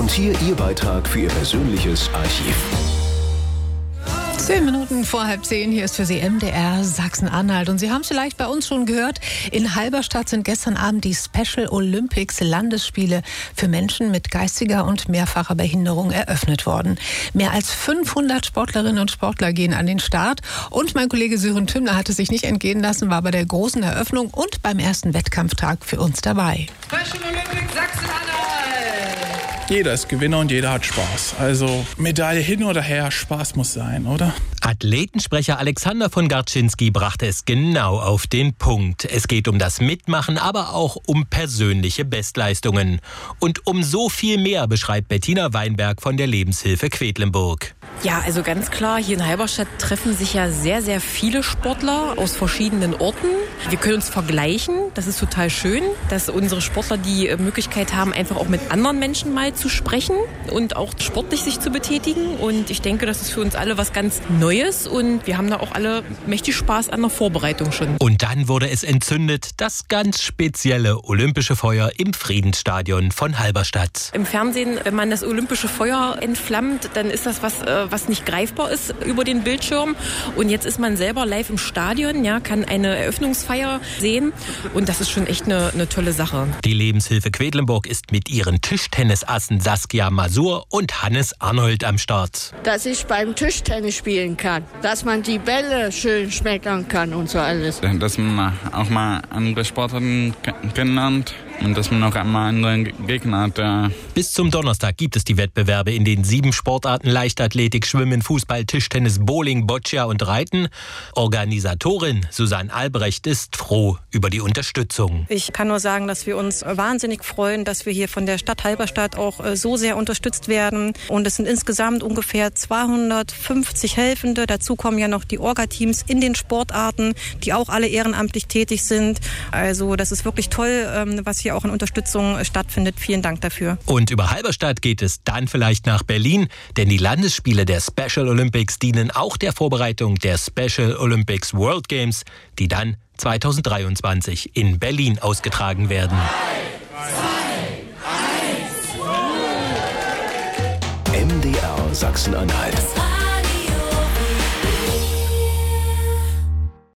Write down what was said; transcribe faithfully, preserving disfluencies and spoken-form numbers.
Und hier Ihr Beitrag für Ihr persönliches Archiv. Zehn Minuten vor halb zehn, hier ist für Sie M D R Sachsen-Anhalt. Und Sie haben es vielleicht bei uns schon gehört, in Halberstadt sind gestern Abend die Special Olympics Landesspiele für Menschen mit geistiger und mehrfacher Behinderung eröffnet worden. Mehr als fünfhundert Sportlerinnen und Sportler gehen an den Start. Und mein Kollege Sören Tümmler hat es sich nicht entgehen lassen, war bei der großen Eröffnung und beim ersten Wettkampftag für uns dabei. Special Olympics Sachsen-Anhalt! Jeder ist Gewinner und jeder hat Spaß. Also Medaille hin oder her, Spaß muss sein, oder? Athletensprecher Alexander von Garczynski brachte es genau auf den Punkt. Es geht um das Mitmachen, aber auch um persönliche Bestleistungen. Und um so viel mehr beschreibt Bettina Weinberg von der Lebenshilfe Quedlinburg. Ja, also ganz klar, hier in Halberstadt treffen sich ja sehr, sehr viele Sportler aus verschiedenen Orten. Wir können uns vergleichen, das ist total schön, dass unsere Sportler die Möglichkeit haben, einfach auch mit anderen Menschen mal zu sprechen und auch sportlich sich zu betätigen. Und ich denke, das ist für uns alle was ganz Neues und wir haben da auch alle mächtig Spaß an der Vorbereitung schon. Und dann wurde es entzündet, das ganz spezielle olympische Feuer im Friedensstadion von Halberstadt. Im Fernsehen, wenn man das olympische Feuer entflammt, dann ist das was, was nicht greifbar ist über den Bildschirm. Und jetzt ist man selber live im Stadion, ja, kann eine Eröffnungsfeier sehen und das ist schon echt eine, eine tolle Sache. Die Lebenshilfe Quedlinburg ist mit ihren Tischtennisassen Saskia Masur und Hannes Arnold am Start. Dass ich beim Tischtennis spielen kann, dass man die Bälle schön schmeckern kann und so alles. Dass man auch mal andere Sportarten kennenlernt und dass man auch einmal andere Gegner hat. Ja. Bis zum Donnerstag gibt es die Wettbewerbe in den sieben Sportarten Leichtathletik, Schwimmen, Fußball, Tischtennis, Bowling, Boccia und Reiten. Organisatorin Susanne Albrecht ist froh über die Unterstützung. Ich kann nur sagen, dass wir uns wahnsinnig freuen, dass wir hier von der Stadt Halberstadt auch so sehr unterstützt werden. Und es sind insgesamt ungefähr zweihundertfünfzig Helfende. Dazu kommen ja noch die Orga-Teams in den Sportarten, die auch alle ehrenamtlich tätig sind. Also das ist wirklich toll, was hier auch in Unterstützung stattfindet. Vielen Dank dafür. Und über Halberstadt geht es dann vielleicht nach Berlin, denn die Landesspiele der Special Olympics dienen auch der Vorbereitung der Special Olympics World Games, die dann zweitausenddreiundzwanzig in Berlin ausgetragen werden. M D R Sachsen-Anhalt.